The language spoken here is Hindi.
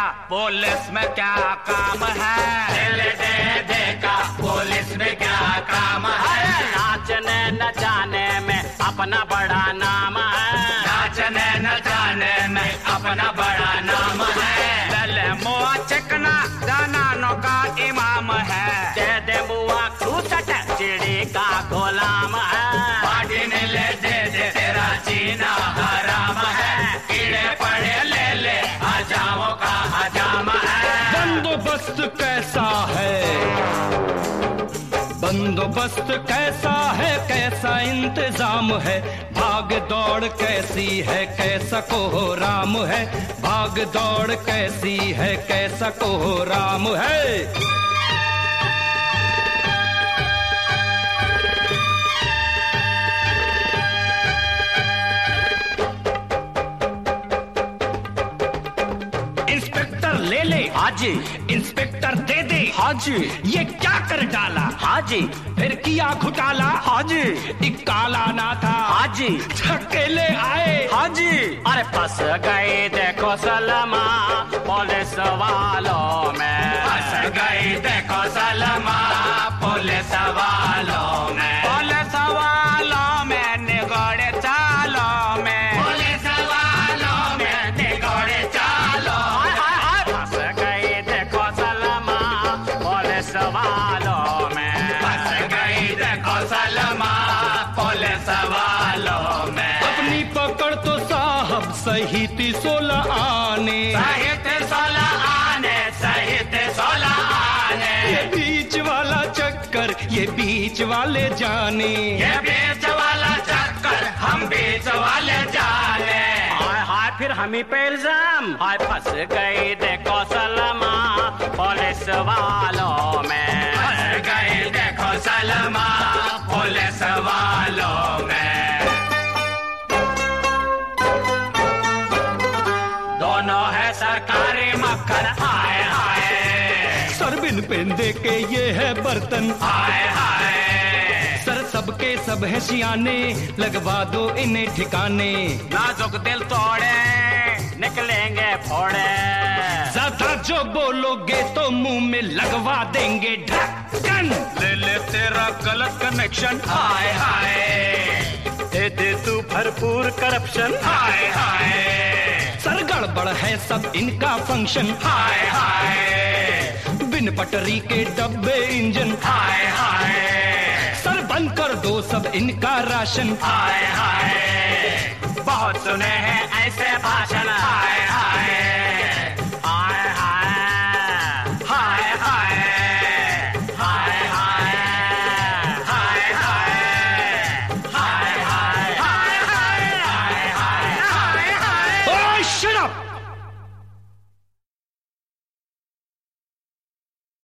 पुलिस में क्या काम है? दिल दे दे का पुलिस में क्या काम है? नाचने न जाने में अपना बड़ा नाम है। नाचने न जाने में अपना बड़ा नाम है। लले मुआ चिकना जनानों का इमाम है। दे दे मुआ खूसट चिड़ी का गुलाम है। पार्टी ने ले दे दे तेरा जीना हराम है। कीड़े पड़े ले ले हजामों का हजाम है। बंदोबस्त कैसा है? बंदोबस्त कैसा है? कैसा इंतजाम है? भाग दौड़ कैसी है? कैसा कोहराम है? भाग दौड़ कैसी है? कैसा कोहराम है? इंस्पेक्टर ले ले हाजी, इंस्पेक्टर दे दे हाजी, ये क्या कर डाला? हाजी, फिर किया घोटाला? हाजी, एक काला ना था हाजी, अकेले आए हाजी। अरे फंस गए देखो सलमा पुलिस वालों में। फंस गई देखो सलमा पुलिस वालों में। पुलिस वालों में निगोड़े चालों में। पुलिस वालों में निगोड़े चालों में। फंस गए देखो सलमा पुलिस वालों में। फंस गई देखो सलमा पुलिस वालों में। अपनी पकड़ तो साहब सही थी 16 आने। सहित 16 आने, सहित 16 आने। ये बीच वाला चक्कर ये बीच वाले जाने। ये बीच वाला चक्कर हम बीच वाले जाने। हाय हाय फिर हम ही पे इल्जाम। हाय फंस गई देखो सलमा पुलिस वालों में। फंस गई देखो सलमा पुलिस वालों में। दोनों है सरकारी मक्खन आए हाय। सरबिन पेंदे के ये है बर्तन हाय हाय। सर सबके सब है सियाने। लगवा दो इन्हें ठिकाने। नाजुक दिल तोड़े निकलेंगे फोड़े। ज्यादा जो बोलोगे तो मुंह में लगवा देंगे ढक्कन। ले ले तेरा गलत कनेक्शन हाय हाय। दे दे तू भरपूर करप्शन। हाय हाय। सर गड़बड़ है सब इनका फंक्शन। हाय हाय। बिन पटरी के डब्बे इंजन। हाय हाय। सर बंद कर दो सब इनका राशन। हाय हाय। बहुत सुने हैं ऐसे भाषण हाय